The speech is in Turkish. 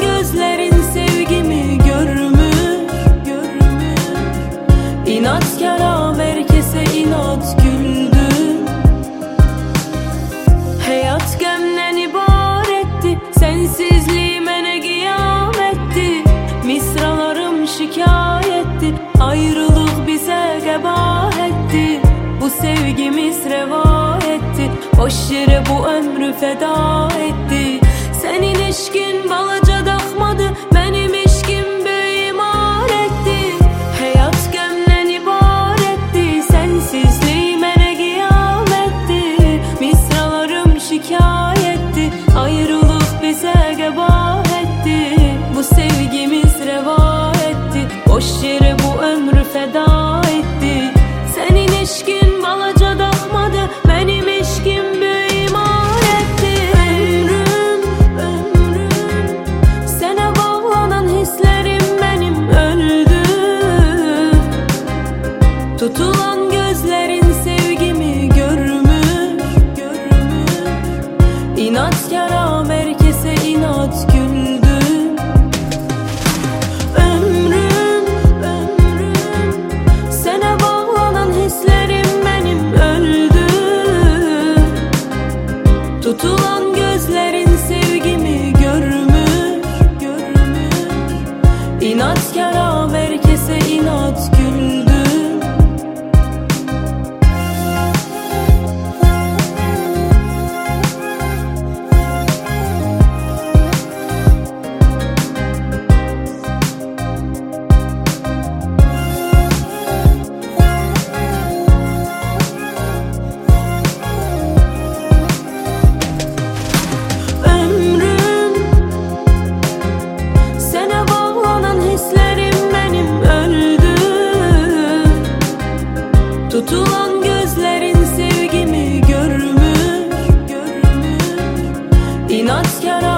gözlerin sevgimi görmüş, İnatkaram herkese inat güldüm. Hayat gemden ibaretti, sensizliğime ne kıyametti. Misralarım şikayetti, ayrılık bize gebahetti. Bu sevgimiz reva etti, boş yere bu ömrü feda etti. Senin eşkin balaca dakmadı, benim eşkim böyle imaretti. Hayat gemden ibaretti, sensizliğime ne kıyametti. Misralarım şikayetti, ayrılık bize gebahetti. Bu sevgimiz reva etti, boş yere bu ömrü feda etti. Senin eşkin balaca dakmadı, benim eşkim böyle imaretti. Ömrüm, sana bağlanan hislerim benim öldü. Tutulan gözlerin sevgimi görmüş, İnatkaram herkese inat güldüm. Ömrüm, sana bağlanan hislerim benim öldü. Tutulan gözlerin sevgimi görmüş, İnatkaram herkese inat güldüm. Tutulan gözlerin sevgimi görmüş, İnatkar